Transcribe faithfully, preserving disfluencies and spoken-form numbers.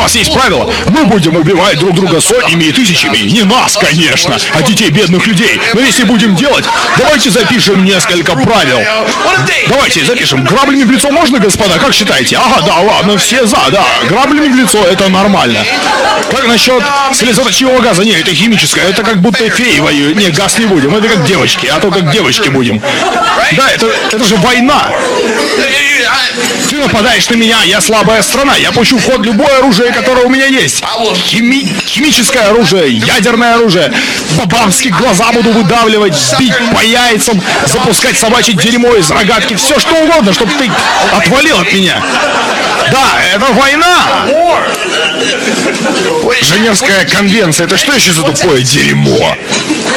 нас есть правило. Мы будем убивать друг друга сотнями и тысячами. Не нас, конечно, а детей бедных людей. Но если будем делать, давайте запишем несколько правил. Давайте запишем. Граблями в лицо можно, господа? Как считаете? Ага, да, ладно, все за, да. Граблями в лицо, это нормально. Как насчет слезоточивого газа? Не, это химическое. Это как будто феи воюют. Не, газ не будем. Это как девочки, а то как девочки будем. Да, это, это же война. Ты нападаешь на меня, я слабая страна. Я пущу в ход любое оружие, которое у меня есть. Хими... Химическое оружие, ядерное оружие. По-бабски глаза буду выдавливать, бить по яйцам, запускать собачье дерьмо из рогатки. Все что угодно, чтобы ты отвалил от меня. Да, это война. Женевская конвенция. Это что еще за тупое дерьмо?